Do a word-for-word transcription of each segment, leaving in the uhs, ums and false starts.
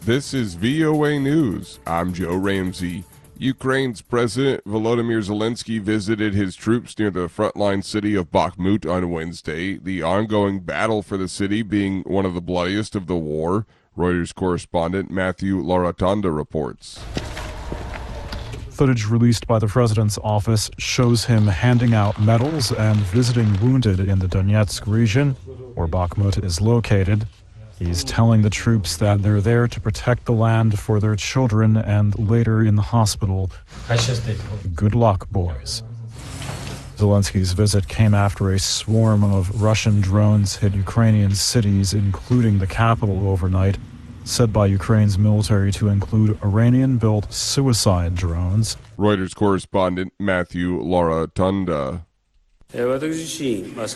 This is V O A News. I'm Joe Ramsey. Ukraine's President Volodymyr Zelensky visited his troops near the frontline city of Bakhmut on Wednesday, the ongoing battle for the city being one of the bloodiest of the war. Reuters correspondent Matthew Larotonda reports. Footage released by the president's office shows him handing out medals and visiting wounded in the Donetsk region, where Bakhmut is located. He's telling the troops that they're there to protect the land for their children and later in the hospital. Good luck, boys. Zelensky's visit came after a swarm of Russian drones hit Ukrainian cities, including the capital overnight, said by Ukraine's military to include Iranian-built suicide drones. Reuters correspondent Matthew Larotonda. Japan's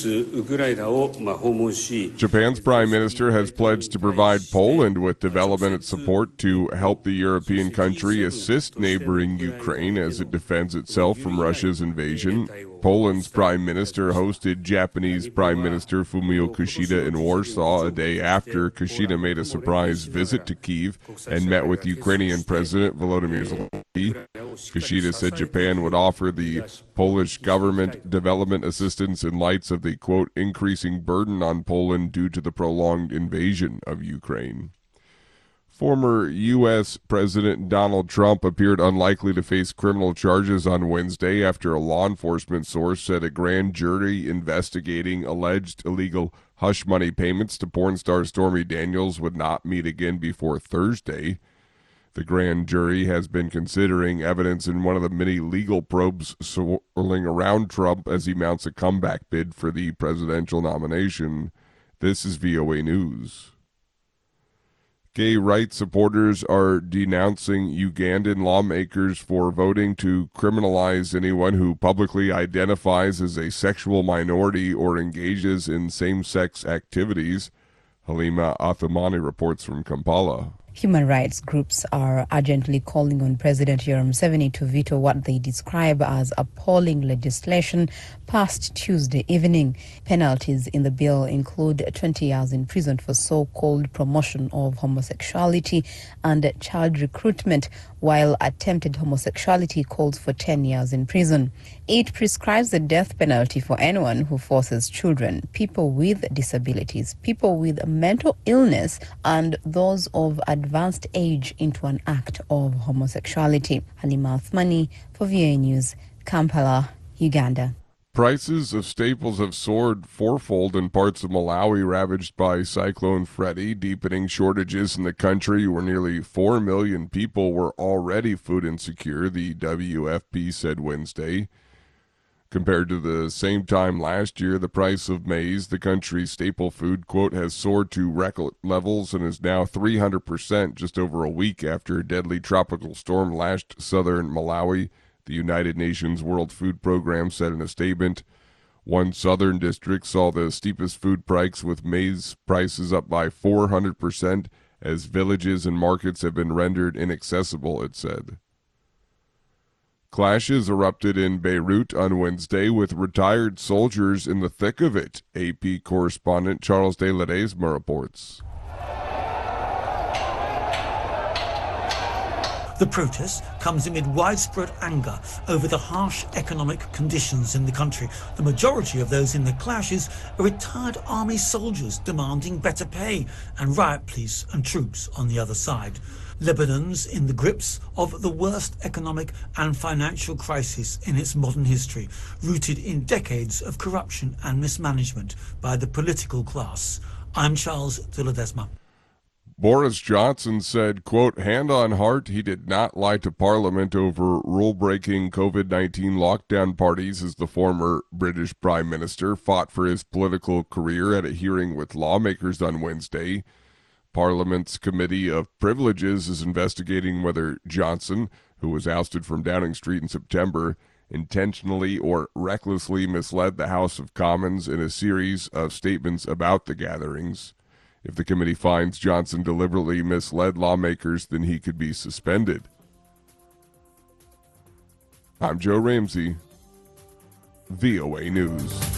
prime minister has pledged to provide Poland with development support to help the European country assist neighboring Ukraine as it defends itself from Russia's invasion. Poland's prime minister hosted Japanese Prime Minister Fumio Kishida in Warsaw a day after Kishida made a surprise visit to Kyiv and met with Ukrainian President Volodymyr Zelensky. Kishida said Japan would offer the Polish government development assistance in light of the, quote, increasing burden on Poland due to the prolonged invasion of Ukraine. Former U S President Donald Trump appeared unlikely to face criminal charges on Wednesday after a law enforcement source said a grand jury investigating alleged illegal hush money payments to porn star Stormy Daniels would not meet again before Thursday. The grand jury has been considering evidence in one of the many legal probes swirling around Trump as he mounts a comeback bid for the presidential nomination. This is V O A News. Gay rights supporters are denouncing Ugandan lawmakers for voting to criminalize anyone who publicly identifies as a sexual minority or engages in same-sex activities. Halima Athumani reports from Kampala. Human rights groups are urgently calling on President Yoweri Museveni to veto what they describe as appalling legislation passed Tuesday evening. Penalties in the bill include twenty years in prison for so-called promotion of homosexuality and child recruitment, while attempted homosexuality calls for ten years in prison. It prescribes the death penalty for anyone who forces children, people with disabilities, people with mental illness, and those of advanced age into an act of homosexuality. Halima Athumani for V O A News, Kampala, Uganda. Prices of staples have soared fourfold in parts of Malawi ravaged by Cyclone Freddy, deepening shortages in the country where nearly four million people were already food insecure, the W F P said Wednesday. Compared to the same time last year, the price of maize, the country's staple food, quote, has soared to record levels and is now three hundred percent just over a week after a deadly tropical storm lashed southern Malawi. The United Nations World Food Program said in a statement. One southern district saw the steepest food price, with maize prices up by four hundred percent as villages and markets have been rendered inaccessible, it said. Clashes erupted in Beirut on Wednesday with retired soldiers in the thick of it, A P correspondent Charles de Ledesma reports. The protest comes amid widespread anger over the harsh economic conditions in the country. The majority of those in the clashes are retired army soldiers demanding better pay, and riot police and troops on the other side. Lebanon's in the grips of the worst economic and financial crisis in its modern history, rooted in decades of corruption and mismanagement by the political class. I'm Charles de Ledesma. Boris Johnson said, quote, hand on heart, he did not lie to Parliament over rule-breaking COVID nineteen lockdown parties as the former British Prime Minister fought for his political career at a hearing with lawmakers on Wednesday. Parliament's Committee of Privileges is investigating whether Johnson, who was ousted from Downing Street in September, intentionally or recklessly misled the House of Commons in a series of statements about the gatherings. If the committee finds Johnson deliberately misled lawmakers, then he could be suspended. I'm Joe Ramsey, V O A News.